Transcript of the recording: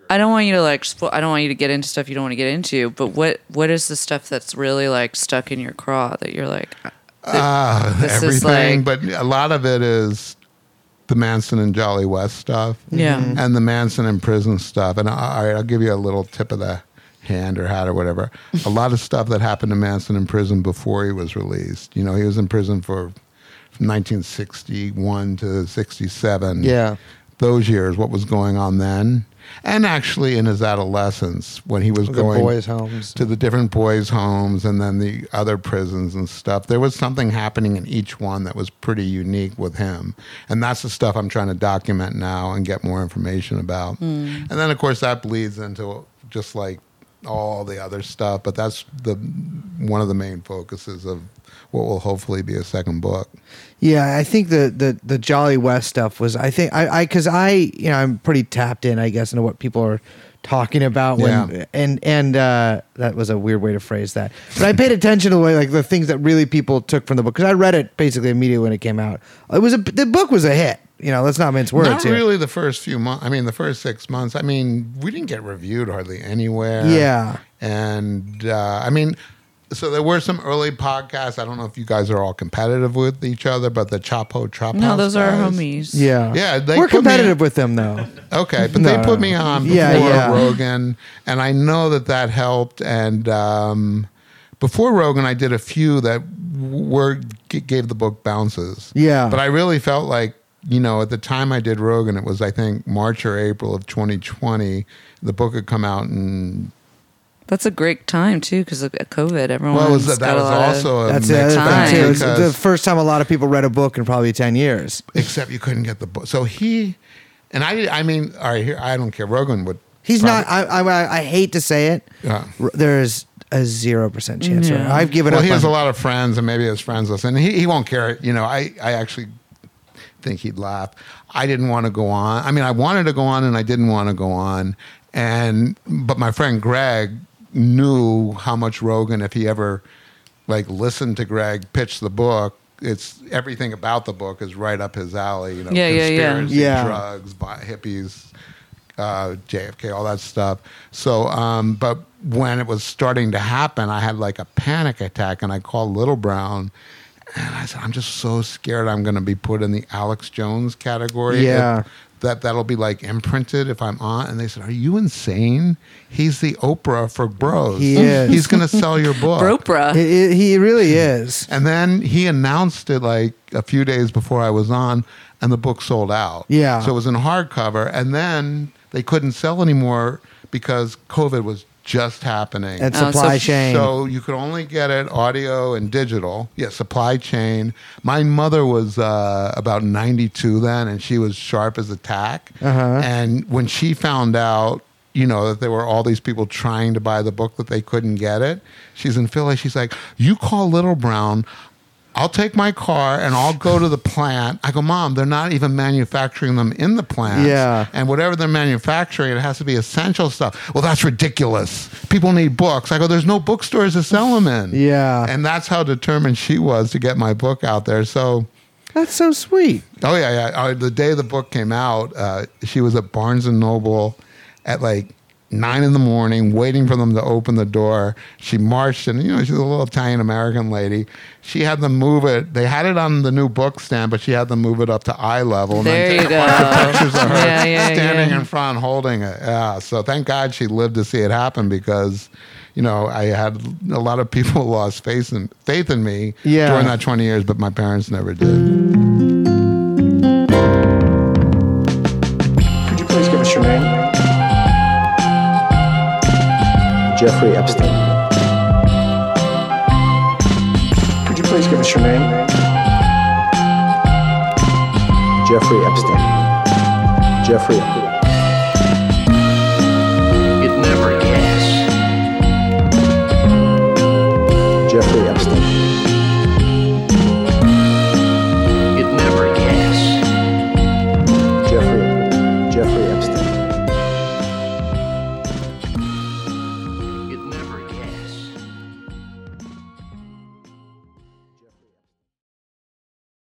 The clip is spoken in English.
I don't want you to I don't want you to get into stuff you don't want to get into. But what is the stuff that's really like stuck in your craw that you're like? Everything, but a lot of it is the Manson and Jolly West stuff. Yeah. And the Manson in prison stuff. And I'll give you a little tip of the hand or hat or whatever. A lot of stuff that happened to Manson in prison before he was released. You know, he was in prison from 1961 to 67. Yeah. Those years, what was going on then. And actually in his adolescence when he was going boys' homes. to the different boys' homes and then the other prisons and stuff, there was something happening in each one that was pretty unique with him. And that's the stuff I'm trying to document now and get more information about. And then, of course, that bleeds into just like all the other stuff. But that's one of the main focuses of what will hopefully be a second book. Yeah, I think the Jolly West stuff was, because I'm pretty tapped in, I guess, into what people are talking about when, and that was a weird way to phrase that. But I paid attention to the way, like, the things that really people took from the book, because I read it basically immediately when it came out. The book was a hit. You know, let's not mince words. Not really the first few months. I mean, the first 6 months. I mean, we didn't get reviewed hardly anywhere. Yeah. And I mean, so there were some early podcasts. I don't know if you guys are all competitive with each other, but the Chapo Trap No, House those guys, are our homies. Yeah. Yeah, we're competitive with them, though. Okay, but they put me on before Rogan, and I know that helped. And before Rogan, I did a few that gave the book bounces. Yeah. But I really felt like, you know, at the time I did Rogan, it was, I think, March or April of 2020. The book had come out in... That's a great time too, because of COVID. Everyone. Well, that was also a that's mixed time. It was the first time a lot of people read a book in probably 10 years. Except you couldn't get the book. So I mean, all right, here, I don't care. Rogan would. He's not. I hate to say it. Yeah. There's a 0% chance. Yeah. I've given up. Well, he has a lot of friends, and maybe his friends listen. He won't care. You know, I actually think he'd laugh. I didn't want to go on. I mean, I wanted to go on, and I didn't want to go on. But my friend Greg knew how much Rogan, if he ever like listened to Greg pitch the book, it's everything about the book is right up his alley. You know, conspiracy, drugs, hippies, JFK, all that stuff. So, but when it was starting to happen, I had like a panic attack, and I called Little Brown, and I said, I'm just so scared I'm going to be put in the Alex Jones category. Yeah. That'll be like imprinted if I'm on. And they said, are you insane? He's the Oprah for bros. He is. He's going to sell your book. Oprah. He really is. And then he announced it like a few days before I was on, and the book sold out. Yeah. So it was in hardcover. And then they couldn't sell anymore because COVID was just happening. And supply chain. So you could only get it audio and digital. Yeah, supply chain. My mother was about 92 then, and she was sharp as a tack. Uh-huh. And when she found out, you know, that there were all these people trying to buy the book that they couldn't get it, she's in Philly. She's like, you call Little Brown. I'll take my car and I'll go to the plant. I go, Mom, they're not even manufacturing them in the plant. Yeah. And whatever they're manufacturing, it has to be essential stuff. Well, that's ridiculous. People need books. I go, there's no bookstores to sell them in. Yeah. And that's how determined she was to get my book out there. So. That's so sweet. Oh, yeah. The day the book came out, she was at Barnes & Noble at like 9 a.m, waiting for them to open the door. She marched, and, you know, she's a little Italian-American lady. She had them move it. They had it on the new book stand, but she had them move it up to eye level. And there then you go. Pictures of her standing yeah. in front holding it. Yeah, so thank God she lived to see it happen, because, you know, I had a lot of people lost faith in me during that 20 years, but my parents never did. Could you please give us your name? Jeffrey Epstein. Could you please give us your name? Jeffrey Epstein. Jeffrey.